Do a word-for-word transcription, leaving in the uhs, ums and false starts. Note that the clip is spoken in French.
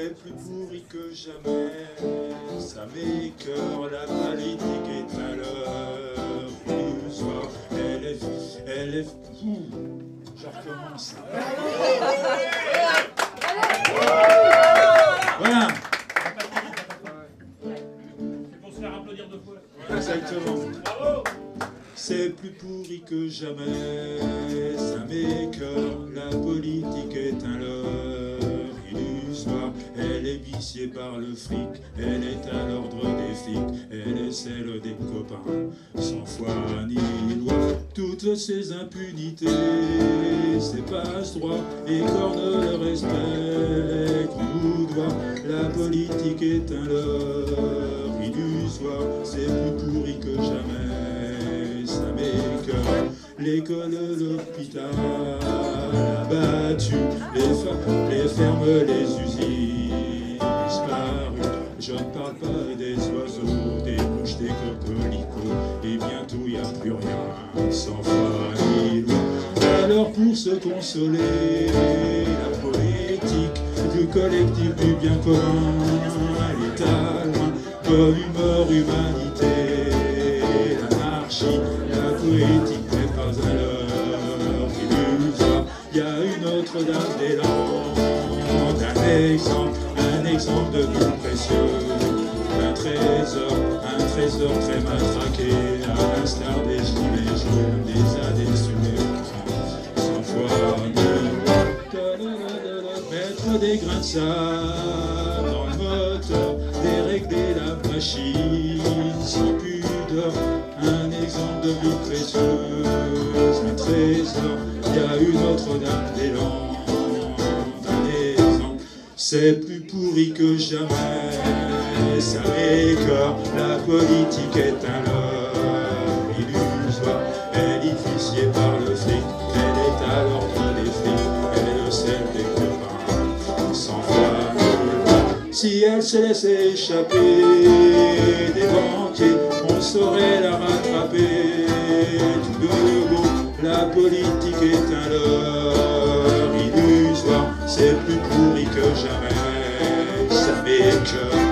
C'est plus pourri que jamais, ça m'écœure, la politique est à l'heure du soir. Elle est, elle est, ouh, je recommence. Voilà. C'est pour se faire applaudir deux fois. Exactement. Bravo. C'est plus pourri que jamais, ça m'écœure, la politique est un leurre illusoire. Elle est viciée par le fric, elle est à l'ordre des flics, elle est celle des copains, sans foi ni loi. Toutes ces impunités, ces passe-droits, écornent le respect qu'on nous doit. La politique est un leurre illusoire, c'est plus pourri que jamais, ça m'écoeure. L'école, l'hôpital, abattu, les, fa- les fermes, les usines disparues. Je ne parle pas des oiseaux, des mouches, des coquelicots, et bientôt il n'y a plus rien, sans foi ni loi. Alors pour se consoler, la poétique du collectif du bien commun, elle est à loin, comme humeur, humanité, l'anarchie, la poétique n'est pas à l'heure illusoire. Il y a une Notre-Dame des Landes, un exemple, un exemple de plus précieux, un trésor, un trésor très matraqué, à l'instar des gilets jaunes, des années sur les sans foi ni loi. Mettre des grains de sable dans le moteur, dérégler la machine sans pudeur, un exemple de vie précieuse, un trésor, il y a une Notre-Dame des Landes, un exemple, c'est plus pourri que jamais, ça m'écoeure, la politique est un leurre illusoire, elle est viciée par le fric, elle est à l'ordre des flics, elle est celle des copains, sans foi ni loi. Si elle se laissait échapper des banquiers, on saurait la rattraper tout de go. La politique est un leurre illusoire, c'est plus pourri que jamais, ça m'écoeure.